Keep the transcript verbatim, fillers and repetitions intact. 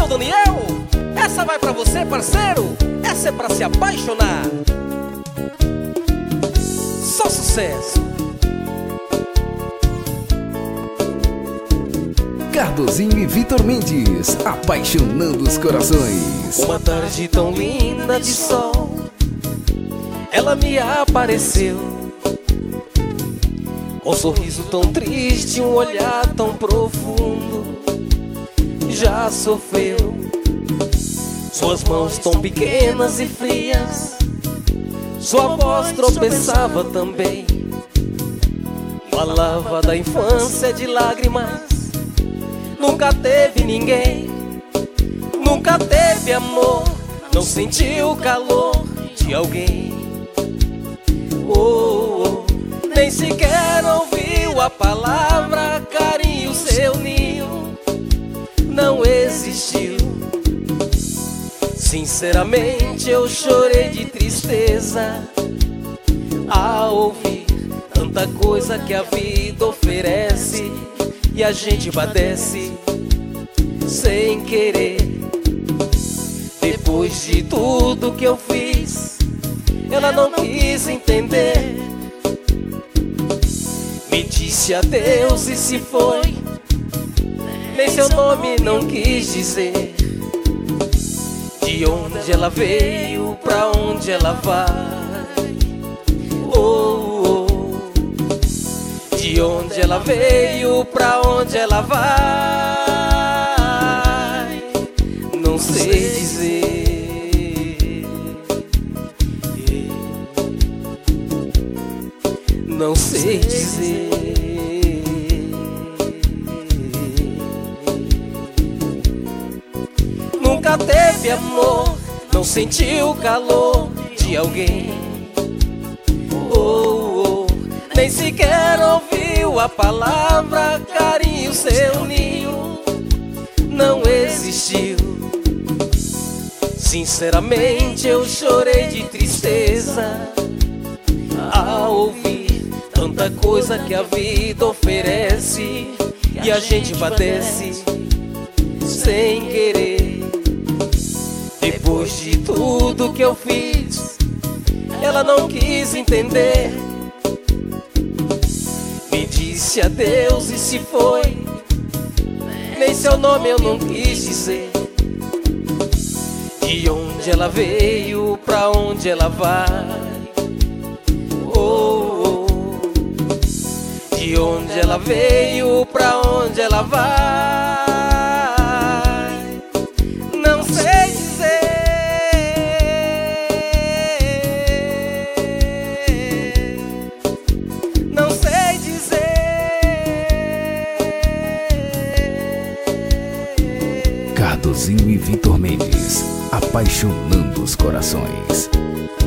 Alô, Daniel, essa vai pra você, parceiro. Essa é pra se apaixonar. Só sucesso. Cardozinho e Vitor Mendes, apaixonando os corações. Uma tarde tão linda de sol, ela me apareceu, com um sorriso tão triste, um olhar tão profundo. Já sofreu, suas mãos tão pequenas e frias, sua voz tropeçava também, falava da infância de lágrimas. Nunca teve ninguém, nunca teve amor, não sentiu o calor de alguém. Oh, oh, nem sequer ouviu a palavra carinho, seu ninho não existiu. Sinceramente eu chorei de tristeza ao ouvir tanta coisa que a vida oferece e a gente padece sem querer. Depois de tudo que eu fiz, ela não quis entender. Me disse adeus e se foi, nem seu nome não quis dizer. De onde ela veio, pra onde ela vai. Oh, oh. De onde ela veio, pra onde ela vai, não sei dizer. Não sei dizer. Nunca teve amor, não sentiu o calor de alguém. Oh, oh, nem sequer ouviu a palavra carinho, seu ninho não existiu. Sinceramente eu chorei de tristeza ao ouvir tanta coisa que a vida oferece e a gente padece sem querer. Depois de tudo que eu fiz, ela não quis entender. Me disse adeus e se foi, nem seu nome eu não quis dizer. De onde ela veio, pra onde ela vai. Oh, oh. De onde ela veio, pra onde ela vai, não sei dizer. Não sei dizer. Cardozinho e Vitor Mendes, apaixonando os corações.